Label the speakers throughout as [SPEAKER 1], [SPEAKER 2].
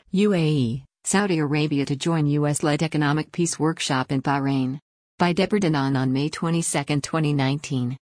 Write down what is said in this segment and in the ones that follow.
[SPEAKER 1] UAE, Saudi Arabia to join US-led economic peace workshop in Bahrain. By Deborah Danan on May 22, 2019.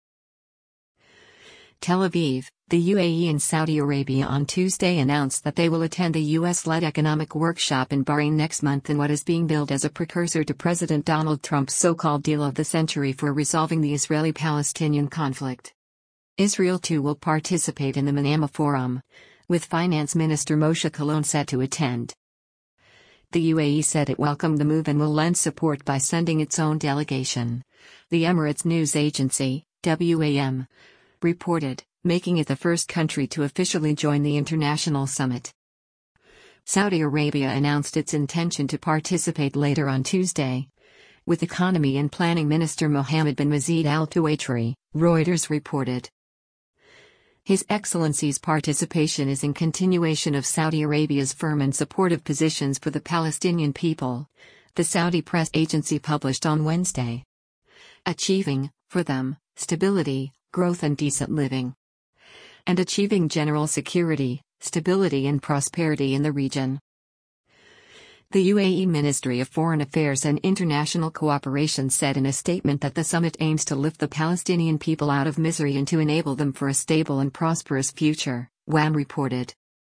[SPEAKER 1] Tel Aviv, the UAE and Saudi Arabia on Tuesday announced that they will attend the US-led economic workshop in Bahrain next month in what is being billed as a precursor to President Donald Trump's so-called deal of the century for resolving the Israeli-Palestinian conflict. Israel too will participate in the Manama Forum, with Finance Minister Moshe Kahlon set to attend. The UAE said it welcomed the move and will lend support by sending its own delegation. The Emirates news agency, WAM, reported, making it the first country to officially join the international summit. Saudi Arabia announced its intention to participate later on Tuesday, with Economy and Planning Minister Mohammed bin Mazid Al Tuwaitri, Reuters reported. His Excellency's participation is in continuation of Saudi Arabia's firm and supportive positions for the Palestinian people, the Saudi press agency published on Wednesday. Achieving, for them, stability, growth and decent living. And achieving general security, stability and prosperity in the region. The UAE Ministry of Foreign Affairs and International Cooperation said in a statement that the summit aims to lift the Palestinian people out of misery and to enable them for a stable and prosperous future, WAM reported.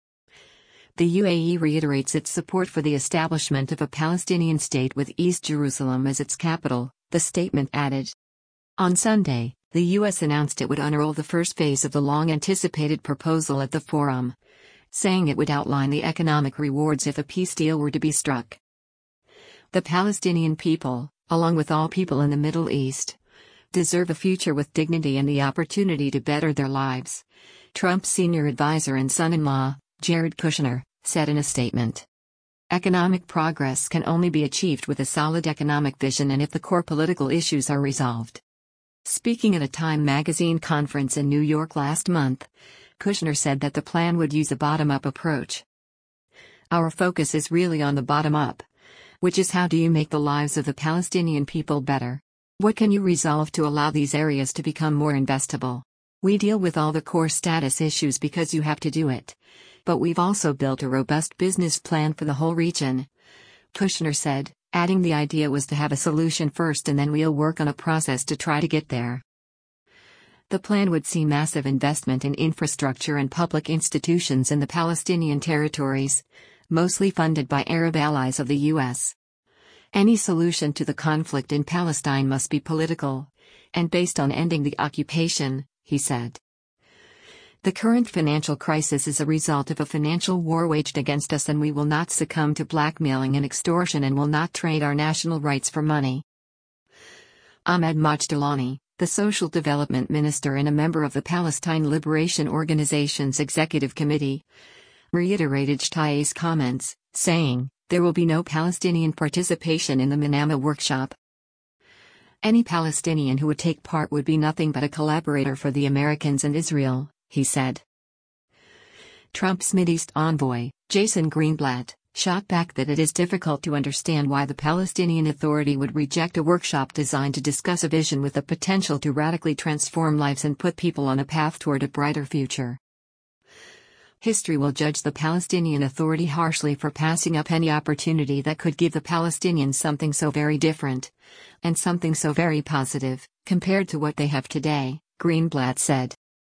[SPEAKER 1] The UAE reiterates its support for the establishment of a Palestinian state with East Jerusalem as its capital, the statement added. On Sunday, the U.S. announced it would unroll the first phase of the long-anticipated proposal at the forum, saying it would outline the economic rewards if a peace deal were to be struck. The Palestinian people, along with all people in the Middle East, deserve a future with dignity and the opportunity to better their lives, Trump's senior advisor and son-in-law, Jared Kushner, said in a statement. Economic progress can only be achieved with a solid economic vision and if the core political issues are resolved. Speaking at a Time magazine conference in New York last month, Kushner said that the plan would use a bottom-up approach. Our focus is really on the bottom-up, which is how do you make the lives of the Palestinian people better? What can you resolve to allow these areas to become more investable? We deal with all the core status issues because you have to do it. But we've also built a robust business plan for the whole region, Kushner said, adding the idea was to have a solution first and then we'll work on a process to try to get there. The plan would see massive investment in infrastructure and public institutions in the Palestinian territories, mostly funded by Arab allies of the U.S. Any solution to the conflict in Palestine must be political, and based on ending the occupation, he said. The current financial crisis is a result of a financial war waged against us and we will not succumb to blackmailing and extortion and will not trade our national rights for money. Ahmed Majdalani, the Social Development Minister and a member of the Palestine Liberation Organization's Executive Committee, reiterated Shtay's comments, saying, there will be no Palestinian participation in the Manama workshop. Any Palestinian who would take part would be nothing but a collaborator for the Americans and Israel, he said. Trump's Mideast envoy, Jason Greenblatt, shot back that it is difficult to understand why the Palestinian Authority would reject a workshop designed to discuss a vision with the potential to radically transform lives and put people on a path toward a brighter future. History will judge the Palestinian Authority harshly for passing up any opportunity that could give the Palestinians something so very different, and something so very positive, compared to what they have today, Greenblatt said.